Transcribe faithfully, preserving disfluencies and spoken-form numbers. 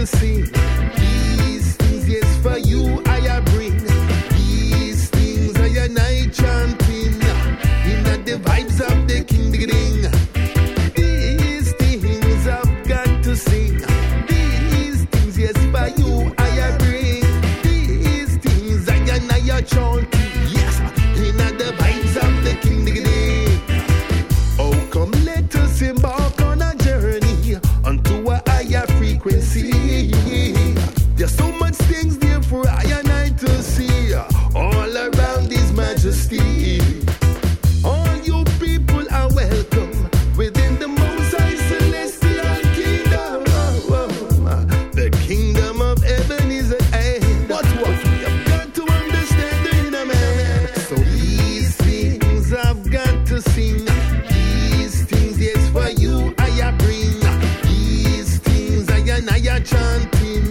sing. These things, yes, for you I bring. These things I and I chanting. In the vibes of the king, ding. These things I've got to sing. These things, yes, for you I bring. These things I and I chanting. Yes, in the vibes of the king, ding. Oh, come let us embark on a journey unto a higher frequency. There's so much things there for I and I to see all around His majesty. All you people are welcome within the Most High Celestial Kingdom. The kingdom of heaven is at hand. But what we have got to understand in a man. So these things I've got to sing. These things, yes, for you I bring. These things I and I are chanting.